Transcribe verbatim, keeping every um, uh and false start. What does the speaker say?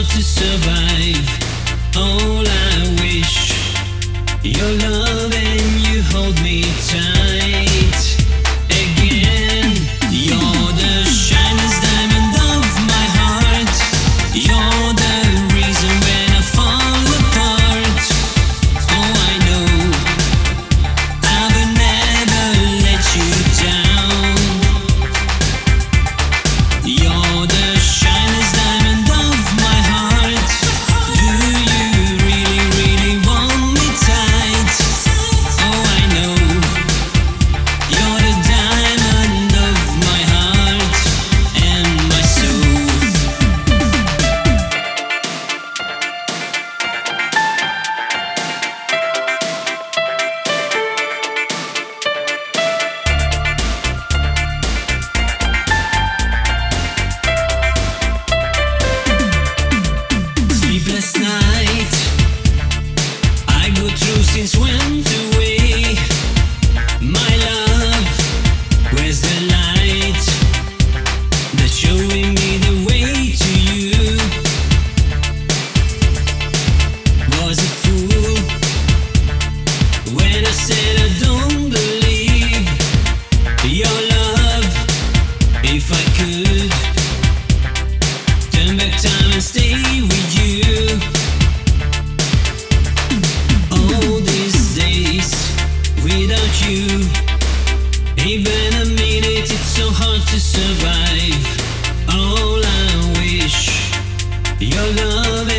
hard to survive. All I wish, your love and you hold me tight. Again, you're the shiniest diamond of my heart. You're the reason when I fall apart. Oh, I know I will never let you down. You're the shiniest diamond of my heart. Do you really, really want me tight? Oh, I know you're the diamond of my heart and my soul. Sleepless night, I go through since went away. My love, where's the light that's showing me the way to you? Was a fool when I said I don't believe your love. If I could turn back time and stay with you. All these days without you, even a minute, it's so hard to survive. All I wish, your love